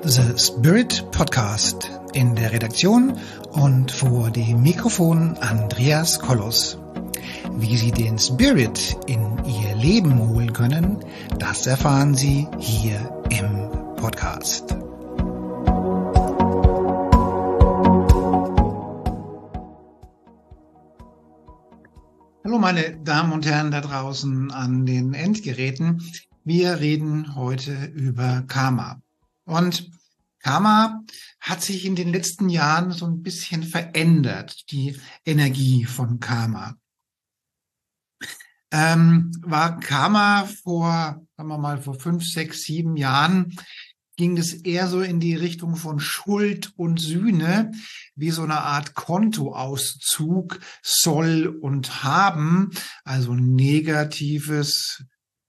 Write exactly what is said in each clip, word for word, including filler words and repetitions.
The Spirit Podcast. In der Redaktion und vor dem Mikrofon Andreas Kollos. Wie Sie den Spirit in Ihr Leben holen können, das erfahren Sie hier im Podcast. Hallo meine Damen und Herren da draußen an den Endgeräten. Wir reden heute über Karma. Und Karma hat sich in den letzten Jahren so ein bisschen verändert, die Energie von Karma. Ähm, war Karma vor, sagen wir mal, vor fünf, sechs, sieben Jahren, ging es eher so in die Richtung von Schuld und Sühne, wie so eine Art Kontoauszug, Soll und Haben, also negatives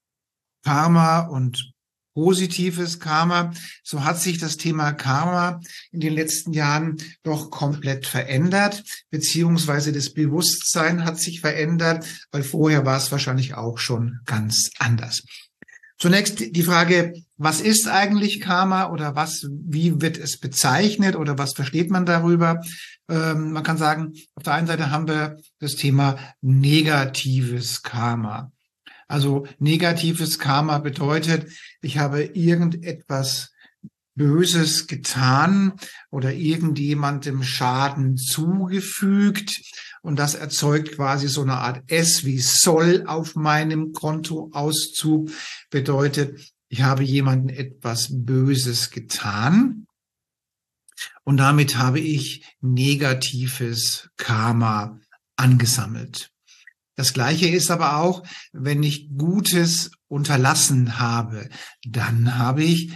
Karma und positives Karma. So hat sich das Thema Karma in den letzten Jahren doch komplett verändert, beziehungsweise das Bewusstsein hat sich verändert, weil vorher war es wahrscheinlich auch schon ganz anders. Zunächst die Frage, was ist eigentlich Karma oder was, wie wird es bezeichnet oder was versteht man darüber? Ähm, man kann sagen, auf der einen Seite haben wir das Thema negatives Karma. Also negatives Karma bedeutet, ich habe irgendetwas Böses getan oder irgendjemandem Schaden zugefügt und das erzeugt quasi so eine Art S wie Soll auf meinem Kontoauszug. Bedeutet, ich habe jemandem etwas Böses getan und damit habe ich negatives Karma angesammelt. Das Gleiche ist aber auch, wenn ich Gutes unterlassen habe, dann habe ich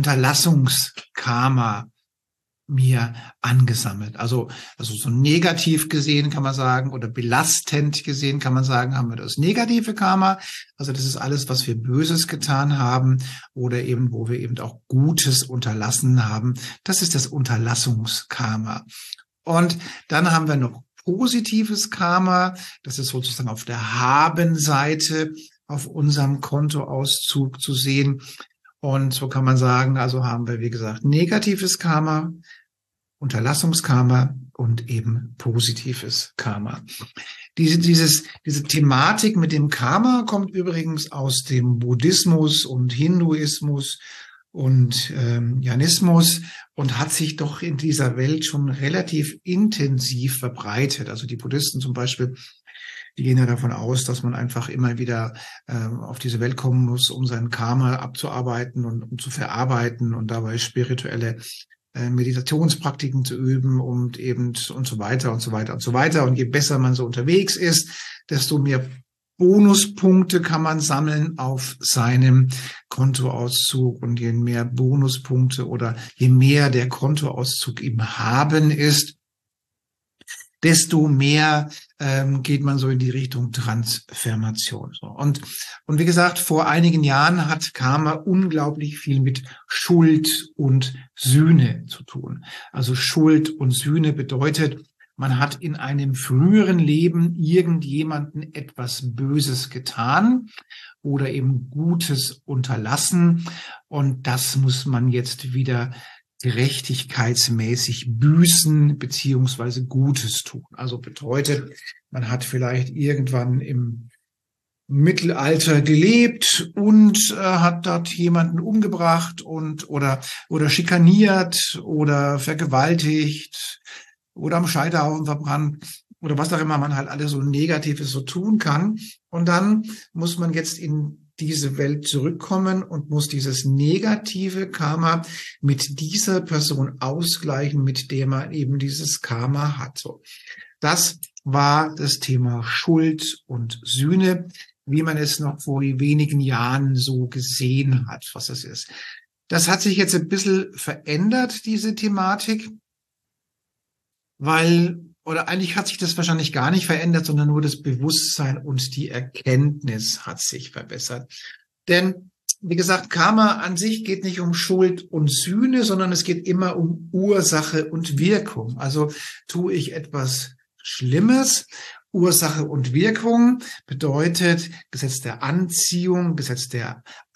Unterlassungskarma mir angesammelt. Also, also so negativ gesehen kann man sagen oder belastend gesehen kann man sagen, haben wir das negative Karma. Also das ist alles, was wir Böses getan haben oder eben, wo wir eben auch Gutes unterlassen haben. Das ist das Unterlassungskarma. Und dann haben wir noch positives Karma, das ist sozusagen auf der Haben-Seite auf unserem Kontoauszug zu sehen. Und so kann man sagen, also haben wir, wie gesagt, negatives Karma, Unterlassungskarma und eben positives Karma. Diese, dieses, diese Thematik mit dem Karma kommt übrigens aus dem Buddhismus und Hinduismus und ähm, Jainismus und hat sich doch in dieser Welt schon relativ intensiv verbreitet. Also die Buddhisten zum Beispiel, die gehen ja davon aus, dass man einfach immer wieder ähm, auf diese Welt kommen muss, um sein Karma abzuarbeiten und um zu verarbeiten und dabei spirituelle äh, Meditationspraktiken zu üben und eben und so weiter und so weiter und so weiter. Und je besser man so unterwegs ist, desto mehr Bonuspunkte kann man sammeln auf seinem Kontoauszug und je mehr Bonuspunkte oder je mehr der Kontoauszug im Haben ist, desto mehr ähm, geht man so in die Richtung Transformation. So. Und, und wie gesagt, vor einigen Jahren hat Karma unglaublich viel mit Schuld und Sühne zu tun. Also Schuld und Sühne bedeutet, man hat in einem früheren Leben irgendjemanden etwas Böses getan oder eben Gutes unterlassen. Und das muss man jetzt wieder gerechtigkeitsmäßig büßen beziehungsweise Gutes tun. Also bedeutet, man hat vielleicht irgendwann im Mittelalter gelebt und äh, hat dort jemanden umgebracht und oder oder schikaniert oder vergewaltigt oder am Scheiterhaufen verbrannt oder was auch immer man halt alles so Negatives so tun kann. Und dann muss man jetzt in diese Welt zurückkommen und muss dieses negative Karma mit dieser Person ausgleichen, mit der man eben dieses Karma hat. So, das war das Thema Schuld und Sühne, wie man es noch vor wenigen Jahren so gesehen hat, was das ist. Das hat sich jetzt ein bisschen verändert, diese Thematik. Weil, oder eigentlich hat sich das wahrscheinlich gar nicht verändert, sondern nur das Bewusstsein und die Erkenntnis hat sich verbessert. Denn, wie gesagt, Karma an sich geht nicht um Schuld und Sühne, sondern es geht immer um Ursache und Wirkung. Also tue ich etwas Schlimmes, Ursache und Wirkung bedeutet Gesetz der Anziehung, Gesetz der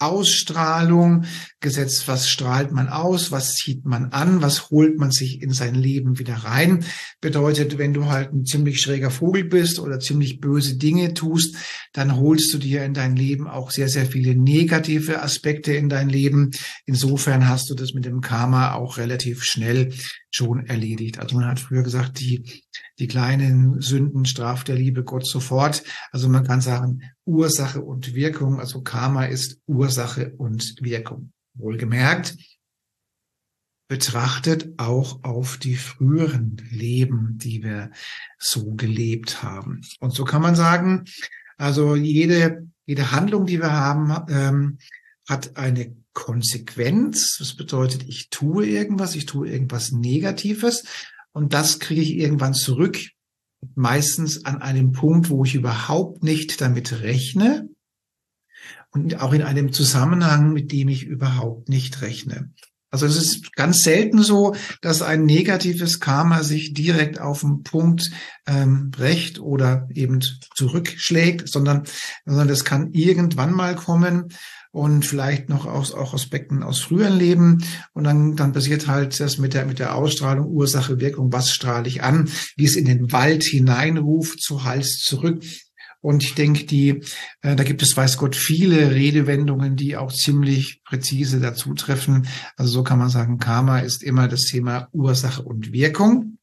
Ausstrahlung. Gesetz, was strahlt man aus, was zieht man an, was holt man sich in sein Leben wieder rein. Bedeutet, wenn du halt ein ziemlich schräger Vogel bist oder ziemlich böse Dinge tust, dann holst du dir in dein Leben auch sehr, sehr viele negative Aspekte in dein Leben. Insofern hast du das mit dem Karma auch relativ schnell schon erledigt. Also man hat früher gesagt, die, die kleinen Sünden straft der liebe Gott sofort. Also man kann sagen, Ursache und Wirkung, also Karma ist Ursache und Wirkung. Wohlgemerkt, betrachtet auch auf die früheren Leben, die wir so gelebt haben. Und so kann man sagen, also jede, jede Handlung, die wir haben, ähm, hat eine Konsequenz. Das bedeutet, ich tue irgendwas, ich tue irgendwas Negatives und das kriege ich irgendwann zurück. Meistens an einem Punkt, wo ich überhaupt nicht damit rechne und auch in einem Zusammenhang, mit dem ich überhaupt nicht rechne. Also es ist ganz selten so, dass ein negatives Karma sich direkt auf den Punkt ähm, rächt oder eben zurückschlägt, sondern, sondern das kann irgendwann mal kommen und vielleicht noch aus auch Aspekten aus früheren Leben und dann dann passiert halt das mit der mit der Ausstrahlung Ursache Wirkung, was strahle ich an, wie es in den Wald hineinruft, zu Hals zurück. Und ich denke, die, äh, da gibt es, weiß Gott, viele Redewendungen, die auch ziemlich präzise dazu treffen. Also so kann man sagen, Karma ist immer das Thema Ursache und Wirkung.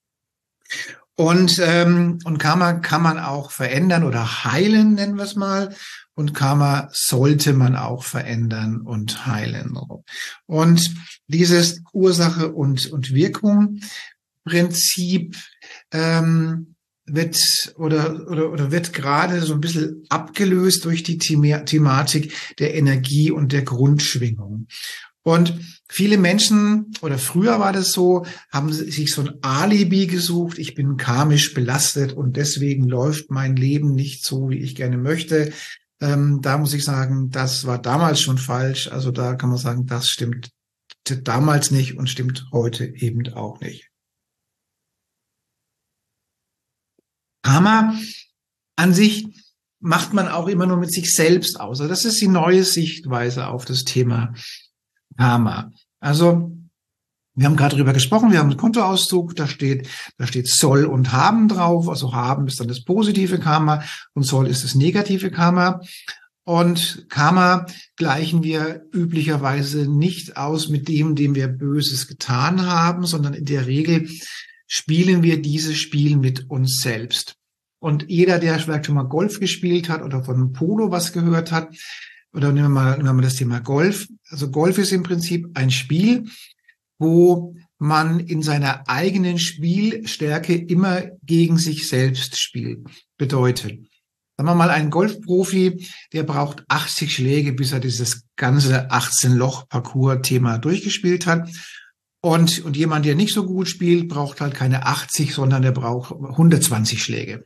Und, ähm, und Karma kann man auch verändern oder heilen, nennen wir es mal. Und Karma sollte man auch verändern und heilen. Und dieses Ursache und, und Wirkung Prinzip, ähm, wird oder, oder, oder wird gerade so ein bisschen abgelöst durch die Thema, Thematik der Energie und der Grundschwingung. Und viele Menschen, oder früher war das so, haben sich so ein Alibi gesucht, ich bin karmisch belastet und deswegen läuft mein Leben nicht so, wie ich gerne möchte. Ähm, da muss ich sagen, das war damals schon falsch. Also da kann man sagen, das stimmt damals nicht und stimmt heute eben auch nicht. Karma an sich macht man auch immer nur mit sich selbst aus. Also das ist die neue Sichtweise auf das Thema Karma. Also wir haben gerade darüber gesprochen, wir haben einen Kontoauszug, da steht, da steht soll und haben drauf. Also haben ist dann das positive Karma und soll ist das negative Karma. Und Karma gleichen wir üblicherweise nicht aus mit dem, dem wir Böses getan haben, sondern in der Regel spielen wir dieses Spiel mit uns selbst. Und jeder, der vielleicht schon mal Golf gespielt hat oder von Polo was gehört hat, oder nehmen wir mal, nehmen wir mal das Thema Golf. Also Golf ist im Prinzip ein Spiel, wo man in seiner eigenen Spielstärke immer gegen sich selbst spielt. Bedeutet, sagen wir mal, ein Golfprofi, der braucht achtzig Schläge, bis er dieses ganze achtzehn-Loch-Parcours-Thema durchgespielt hat. Und, und jemand, der nicht so gut spielt, braucht halt keine achtzig, sondern der braucht hundertzwanzig Schläge.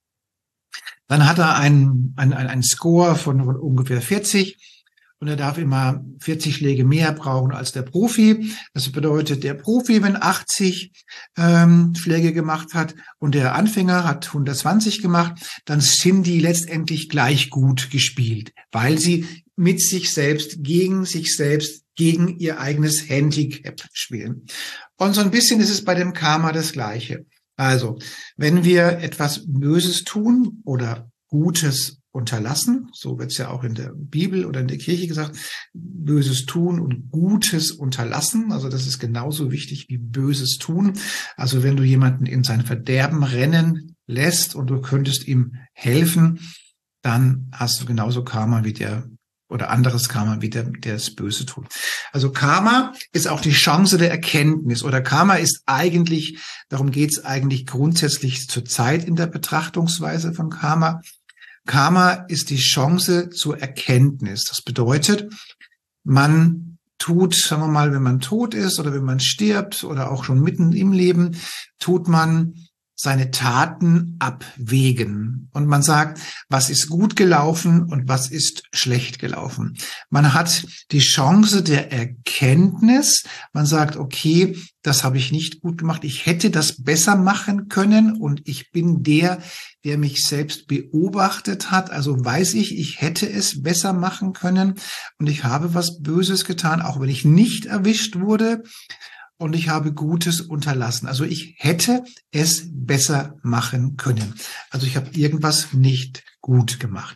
Dann hat er einen, einen, einen Score von, von ungefähr vierzig und er darf immer vierzig Schläge mehr brauchen als der Profi. Das bedeutet, der Profi, wenn achtzig ähm, Schläge gemacht hat und der Anfänger hat hundertzwanzig gemacht, dann sind die letztendlich gleich gut gespielt, weil sie mit sich selbst, gegen sich selbst, gegen ihr eigenes Handicap spielen. Und so ein bisschen ist es bei dem Karma das Gleiche. Also, wenn wir etwas Böses tun oder Gutes unterlassen, so wird es ja auch in der Bibel oder in der Kirche gesagt, Böses tun und Gutes unterlassen, also das ist genauso wichtig wie Böses tun. Also wenn du jemanden in sein Verderben rennen lässt und du könntest ihm helfen, dann hast du genauso Karma wie der oder anderes Karma wie der, der das Böse tut. Also Karma ist auch die Chance der Erkenntnis oder Karma ist eigentlich, darum geht es eigentlich grundsätzlich zur Zeit in der Betrachtungsweise von Karma. Karma ist die Chance zur Erkenntnis. Das bedeutet, man tut, sagen wir mal, wenn man tot ist oder wenn man stirbt oder auch schon mitten im Leben, tut man seine Taten abwägen. Und man sagt, was ist gut gelaufen und was ist schlecht gelaufen. Man hat die Chance der Erkenntnis. Man sagt, okay, das habe ich nicht gut gemacht. Ich hätte das besser machen können. Und ich bin der, der mich selbst beobachtet hat. Also weiß ich, ich hätte es besser machen können. Und ich habe was Böses getan, auch wenn ich nicht erwischt wurde. Und ich habe Gutes unterlassen. Also ich hätte es besser machen können. Also ich habe irgendwas nicht gut gemacht.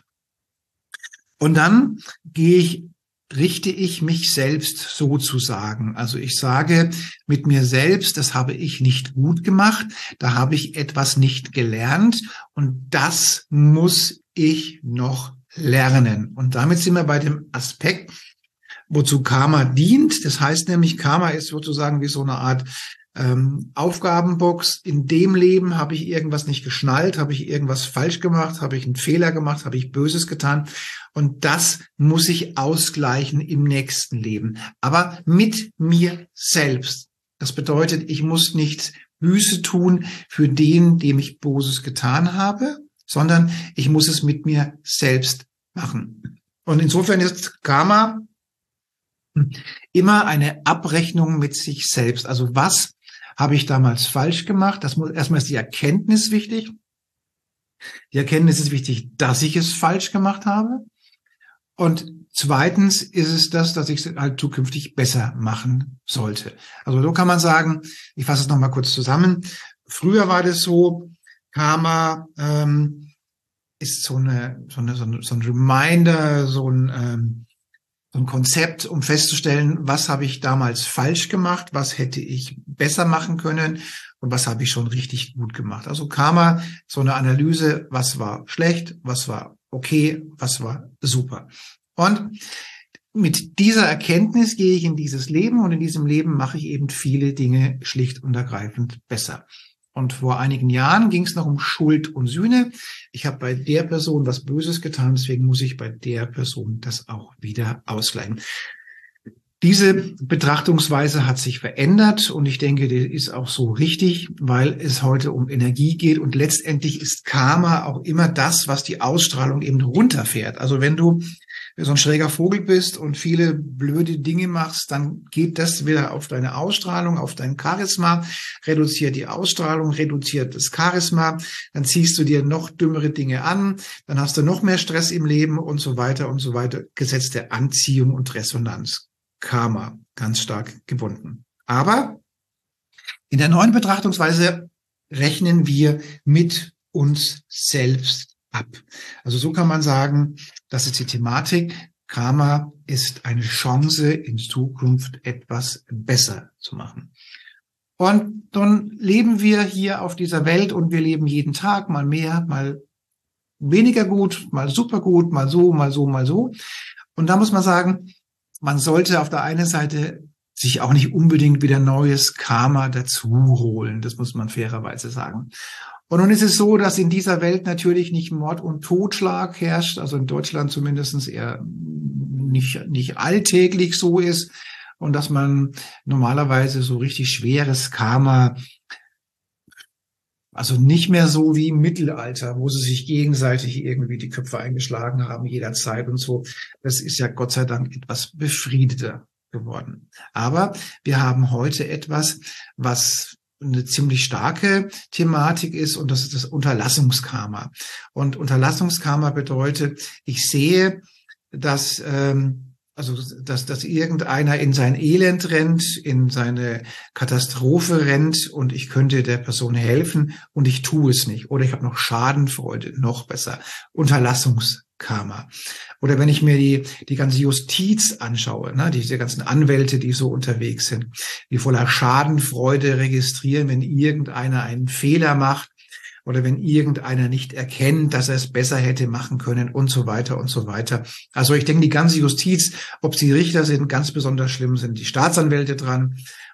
Und dann gehe ich, richte ich mich selbst sozusagen. Also ich sage mit mir selbst, das habe ich nicht gut gemacht. Da habe ich etwas nicht gelernt. Und das muss ich noch lernen. Und damit sind wir bei dem Aspekt, wozu Karma dient. Das heißt nämlich, Karma ist sozusagen wie so eine Art ähm, Aufgabenbox. In dem Leben habe ich irgendwas nicht geschnallt, habe ich irgendwas falsch gemacht, habe ich einen Fehler gemacht, habe ich Böses getan. Und das muss ich ausgleichen im nächsten Leben. Aber mit mir selbst. Das bedeutet, ich muss nicht Buße tun für den, dem ich Böses getan habe, sondern ich muss es mit mir selbst machen. Und insofern ist Karma immer eine Abrechnung mit sich selbst. Also was habe ich damals falsch gemacht? Das muss, erstmal ist die Erkenntnis wichtig. Die Erkenntnis ist wichtig, dass ich es falsch gemacht habe. Und zweitens ist es das, dass ich es halt zukünftig besser machen sollte. Also so kann man sagen, ich fasse es nochmal kurz zusammen. Früher war das so, Karma ähm, ist so eine, so eine, so eine, so ein Reminder, so ein ähm, So ein Konzept, um festzustellen, was habe ich damals falsch gemacht, was hätte ich besser machen können und was habe ich schon richtig gut gemacht. Also Karma, so eine Analyse, was war schlecht, was war okay, was war super. Und mit dieser Erkenntnis gehe ich in dieses Leben und in diesem Leben mache ich eben viele Dinge schlicht und ergreifend besser. Und vor einigen Jahren ging es noch um Schuld und Sühne. Ich habe bei der Person was Böses getan, deswegen muss ich bei der Person das auch wieder ausgleichen. Diese Betrachtungsweise hat sich verändert und ich denke, die ist auch so richtig, weil es heute um Energie geht und letztendlich ist Karma auch immer das, was die Ausstrahlung eben runterfährt. Also wenn du so ein schräger Vogel bist und viele blöde Dinge machst, dann geht das wieder auf deine Ausstrahlung, auf dein Charisma, reduziert die Ausstrahlung, reduziert das Charisma, dann ziehst du dir noch dümmere Dinge an, dann hast du noch mehr Stress im Leben und so weiter und so weiter. Gesetz der Anziehung und Resonanz. Karma, ganz stark gebunden. Aber in der neuen Betrachtungsweise rechnen wir mit uns selbst ab. Also so kann man sagen, das ist die Thematik. Karma ist eine Chance, in Zukunft etwas besser zu machen. Und dann leben wir hier auf dieser Welt und wir leben jeden Tag mal mehr, mal weniger gut, mal super gut, mal so, mal so, mal so. Und da muss man sagen, man sollte auf der einen Seite sich auch nicht unbedingt wieder neues Karma dazu holen. Das muss man fairerweise sagen. Und nun ist es so, dass in dieser Welt natürlich nicht Mord und Totschlag herrscht, also in Deutschland zumindest eher nicht, nicht alltäglich so ist und dass man normalerweise so richtig schweres Karma, also nicht mehr so wie im Mittelalter, wo sie sich gegenseitig irgendwie die Köpfe eingeschlagen haben jederzeit und so. Das ist ja Gott sei Dank etwas befriedeter geworden. Aber wir haben heute etwas, was eine ziemlich starke Thematik ist und das ist das Unterlassungskarma. Und Unterlassungskarma bedeutet, ich sehe, dass ähm, also dass dass irgendeiner in sein Elend rennt, in seine Katastrophe rennt und ich könnte der Person helfen und ich tue es nicht. Oder ich habe noch Schadenfreude, noch besser. Unterlassungskarma. Oder wenn ich mir die die ganze Justiz anschaue, ne, diese ganzen Anwälte, die so unterwegs sind, die voller Schadenfreude registrieren, wenn irgendeiner einen Fehler macht oder wenn irgendeiner nicht erkennt, dass er es besser hätte machen können und so weiter und so weiter. Also ich denke, die ganze Justiz, ob sie Richter sind, ganz besonders schlimm sind die Staatsanwälte dran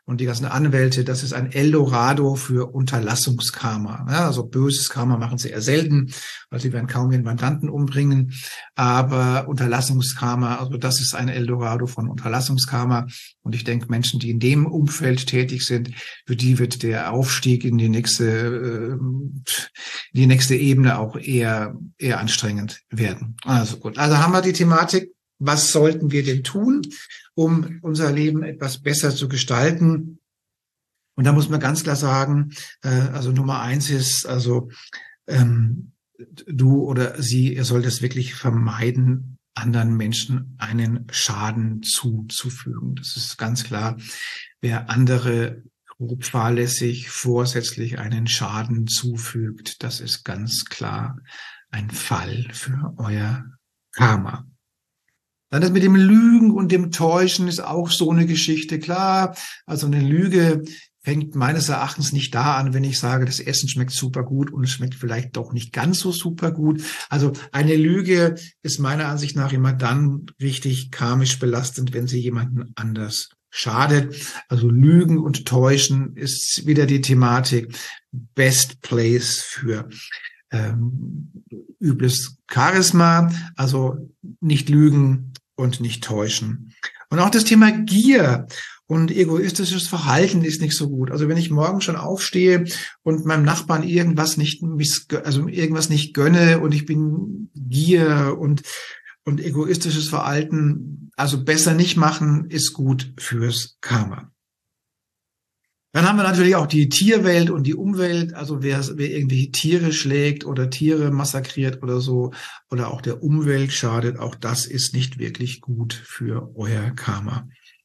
und die ganzen Anwälte, das ist ein Eldorado für Unterlassungskarma. Ja, also böses Karma machen sie eher selten, weil sie werden kaum ihren Mandanten umbringen. Aber Unterlassungskarma, also das ist ein Eldorado von Unterlassungskarma. Und ich denke, Menschen, die in dem Umfeld tätig sind, für die wird der Aufstieg in die nächste, äh, die nächste Ebene auch eher, eher anstrengend werden. Also gut. Also haben wir die Thematik. Was sollten wir denn tun, um unser Leben etwas besser zu gestalten? Und da muss man ganz klar sagen, äh, also Nummer eins ist, also ähm, du oder sie, ihr sollt es wirklich vermeiden, anderen Menschen einen Schaden zuzufügen. Das ist ganz klar. Wer andere grob fahrlässig, vorsätzlich einen Schaden zufügt, das ist ganz klar ein Fall für euer Karma. Dann das mit dem Lügen und dem Täuschen ist auch so eine Geschichte. Klar, also eine Lüge fängt meines Erachtens nicht da an, wenn ich sage, das Essen schmeckt super gut und es schmeckt vielleicht doch nicht ganz so super gut. Also eine Lüge ist meiner Ansicht nach immer dann richtig karmisch belastend, wenn sie jemanden anders schadet. Also Lügen und Täuschen ist wieder die Thematik. Best place für ähm, übles Charisma, also nicht lügen und nicht täuschen. Und auch das Thema Gier und egoistisches Verhalten ist nicht so gut. Also wenn ich morgen schon aufstehe und meinem Nachbarn irgendwas nicht, also irgendwas nicht gönne und ich bin Gier und und egoistisches Verhalten, also besser nicht machen, ist gut fürs Karma. Dann haben wir natürlich auch die Tierwelt und die Umwelt, also wer, wer irgendwelche Tiere schlägt oder Tiere massakriert oder so oder auch der Umwelt schadet, auch das ist nicht wirklich gut für euer Karma.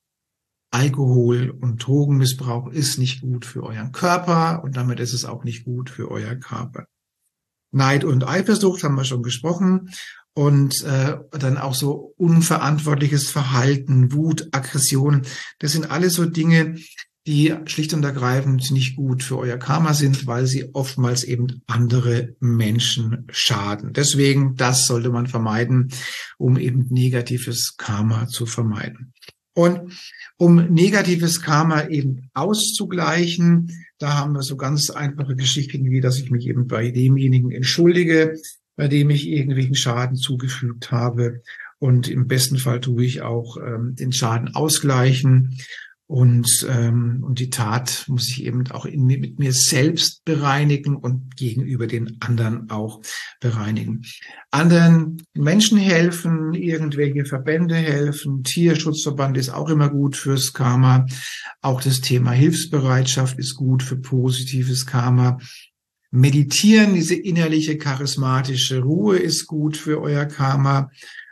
Alkohol und Drogenmissbrauch ist nicht gut für euren Körper und damit ist es auch nicht gut für euer Körper. Neid und Eifersucht haben wir schon gesprochen und äh, dann auch so unverantwortliches Verhalten, Wut, Aggression, das sind alles so Dinge, die schlicht und ergreifend nicht gut für euer Karma sind, weil sie oftmals eben andere Menschen schaden. Deswegen, das sollte man vermeiden, um eben negatives Karma zu vermeiden. Und um negatives Karma eben auszugleichen, da haben wir so ganz einfache Geschichten, wie dass ich mich eben bei demjenigen entschuldige, bei dem ich irgendwelchen Schaden zugefügt habe. Und im besten Fall tue ich auch ähm, den Schaden ausgleichen. Und, ähm, und die Tat muss ich eben auch in, mit mir selbst bereinigen und gegenüber den anderen auch bereinigen. Anderen Menschen helfen, irgendwelche Verbände helfen, Tierschutzverband ist auch immer gut fürs Karma. Auch das Thema Hilfsbereitschaft ist gut für positives Karma. Meditieren, diese innerliche charismatische Ruhe ist gut für euer Karma.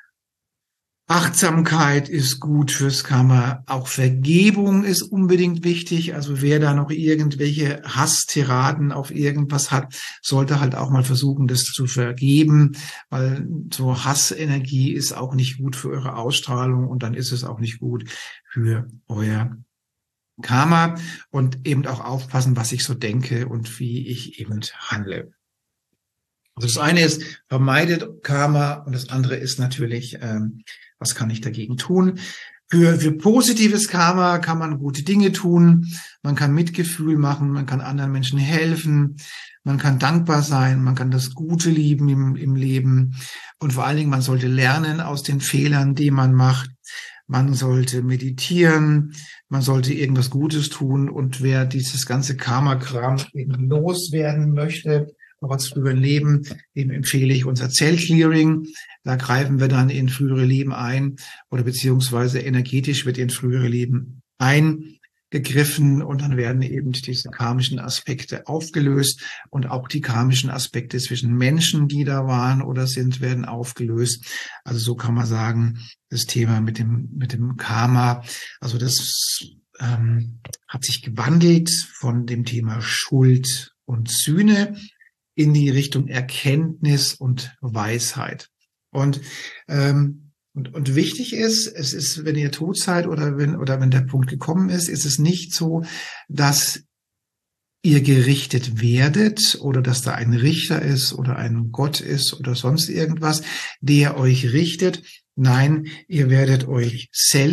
Achtsamkeit ist gut fürs Karma. Auch Vergebung ist unbedingt wichtig. Also wer da noch irgendwelche Hasstiraden auf irgendwas hat, sollte halt auch mal versuchen, das zu vergeben, weil so Hassenergie ist auch nicht gut für eure Ausstrahlung und dann ist es auch nicht gut für euer Karma und eben auch aufpassen, was ich so denke und wie ich eben handle. Also das eine ist, vermeidet Karma und das andere ist natürlich, ähm, was kann ich dagegen tun? Für, für positives Karma kann man gute Dinge tun, man kann Mitgefühl machen, man kann anderen Menschen helfen, man kann dankbar sein, man kann das Gute lieben im, im Leben und vor allen Dingen, man sollte lernen aus den Fehlern, die man macht. Man sollte meditieren, man sollte irgendwas Gutes tun und wer dieses ganze Karma-Kram eben loswerden möchte, auch als früheren Leben, dem empfehle ich unser Zellclearing. Da greifen wir dann in frühere Leben ein oder beziehungsweise energetisch wird in frühere Leben eingegriffen und dann werden eben diese karmischen Aspekte aufgelöst und auch die karmischen Aspekte zwischen Menschen, die da waren oder sind, werden aufgelöst. Also so kann man sagen, das Thema mit dem, mit dem Karma, also das ähm, hat sich gewandelt von dem Thema Schuld und Sühne in die Richtung Erkenntnis und Weisheit. Und, ähm, und, und wichtig ist, es ist, wenn ihr tot seid oder wenn, oder wenn der Punkt gekommen ist, ist es nicht so, dass ihr gerichtet werdet oder dass da ein Richter ist oder ein Gott ist oder sonst irgendwas, der euch richtet. Nein, ihr werdet euch selbst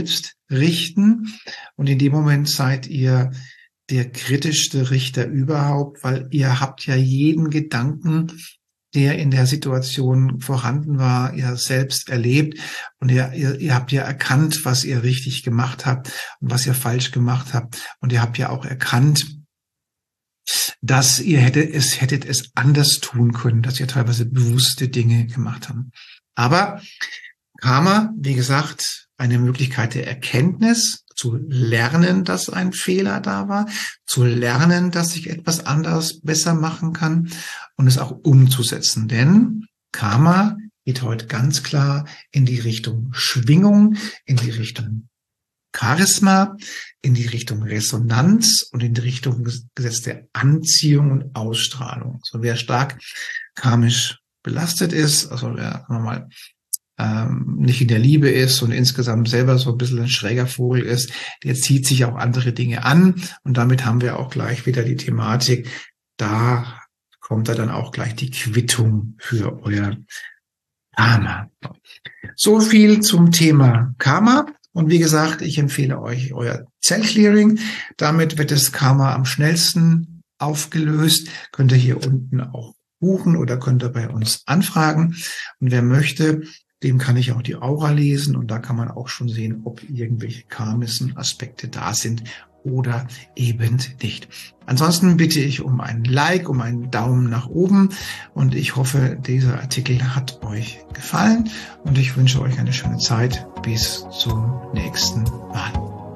richten. Und in dem Moment seid ihr der kritischste Richter überhaupt, weil ihr habt ja jeden Gedanken, der in der Situation vorhanden war, ihr selbst erlebt und ihr, ihr, ihr habt ja erkannt, was ihr richtig gemacht habt und was ihr falsch gemacht habt. Und ihr habt ja auch erkannt, dass ihr hättet es, hättet es anders tun können, dass ihr teilweise bewusste Dinge gemacht habt. Aber Karma, wie gesagt, eine Möglichkeit der Erkenntnis, zu lernen, dass ein Fehler da war, zu lernen, dass ich etwas anders besser machen kann und es auch umzusetzen. Denn Karma geht heute ganz klar in die Richtung Schwingung, in die Richtung Charisma, in die Richtung Resonanz und in die Richtung Gesetz der Anziehung und Ausstrahlung. So, wer stark karmisch belastet ist, also wer nochmal ähm, nicht in der Liebe ist und insgesamt selber so ein bisschen ein schräger Vogel ist, der zieht sich auch andere Dinge an. Und damit haben wir auch gleich wieder die Thematik, da kommt da dann auch gleich die Quittung für euer Karma. So viel zum Thema Karma. Und wie gesagt, ich empfehle euch euer Zellclearing. Damit wird das Karma am schnellsten aufgelöst. Könnt ihr hier unten auch buchen oder könnt ihr bei uns anfragen. Und wer möchte, dem kann ich auch die Aura lesen. Und da kann man auch schon sehen, ob irgendwelche karmischen Aspekte da sind oder eben nicht. Ansonsten bitte ich um ein Like, um einen Daumen nach oben und ich hoffe, dieser Artikel hat euch gefallen und ich wünsche euch eine schöne Zeit. Bis zum nächsten Mal.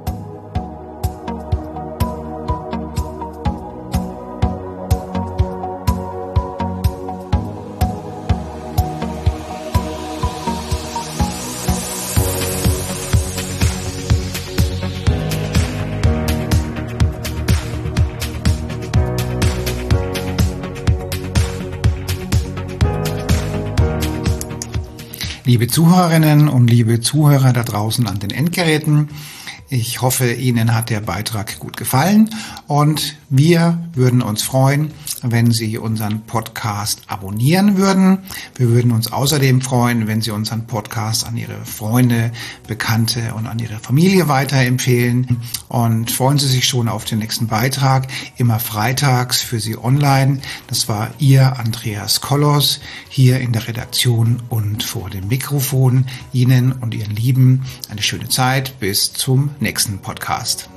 Liebe Zuhörerinnen und liebe Zuhörer da draußen an den Endgeräten, ich hoffe, Ihnen hat der Beitrag gut gefallen und wir würden uns freuen, wenn Sie unseren Podcast abonnieren würden. Wir würden uns außerdem freuen, wenn Sie unseren Podcast an Ihre Freunde, Bekannte und an Ihre Familie weiterempfehlen. Und freuen Sie sich schon auf den nächsten Beitrag, immer freitags für Sie online. Das war Ihr Andreas Kollos hier in der Redaktion und vor dem Mikrofon. Ihnen und Ihren Lieben eine schöne Zeit. Bis zum nächsten Podcast.